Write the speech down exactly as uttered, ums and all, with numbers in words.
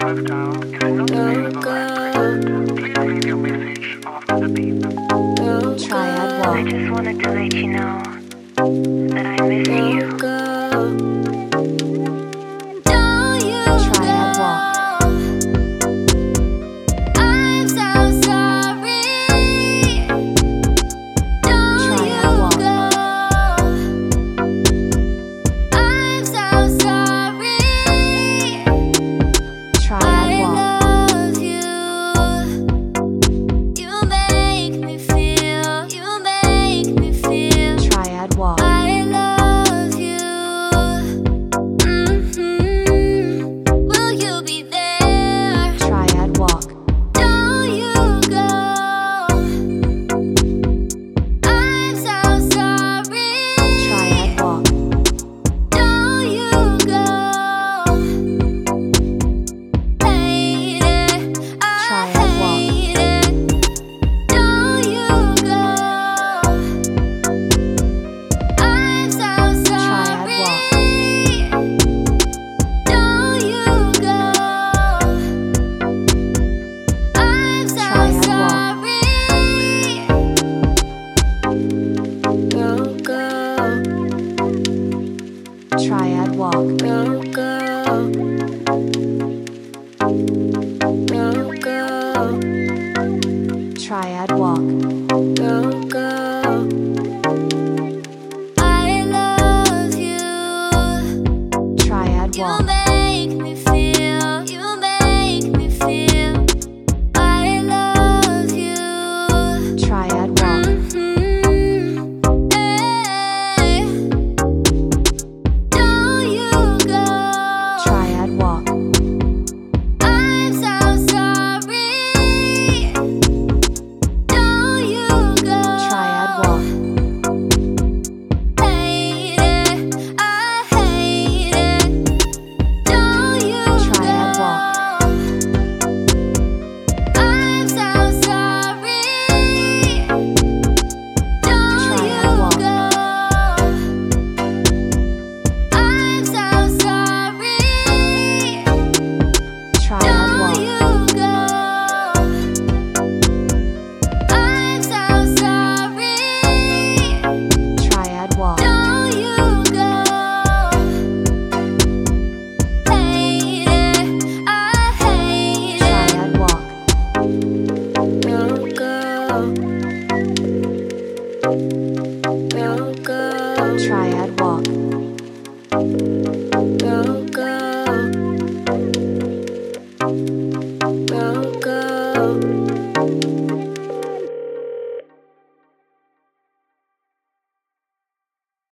Triad walk. I just wanted to let you know that I miss you. Triad walk. I'm so sorry. Don't Triad you walk. go. I'm so sorry. Triad I walk. love you. You make me feel. You make me feel. Triad walk. I love you. Mhm. Will you be there? Triad walk. Don't you go. I'm so sorry. Triad walk. Don't you go. Hate it. I Triad walk. hate it. Don't you go. I'm so Triad sorry. walk. Don't you go. I'm so Triad walk. sorry. Don't go. Triad walk. Don't go. Don't go. Triad walk. Don't go. I love you. Triad You walk. make me feel. You make me feel. I love you. Triad walk. Mhm. Hey. Don't you go. Triad walk. I'm so sorry. Don't you go. Triad walk. Hate it. I hate it. Don't you Triad go. walk. I'm so sorry. Don't Triad you walk. go. I'm so sorry. Triad Don't walk. you go. I'm so sorry. Triad walk. Don't you go. Hate it. I hate it. Triad walk. Don't go. Don't go. Triad walk. Don't go. Don't go.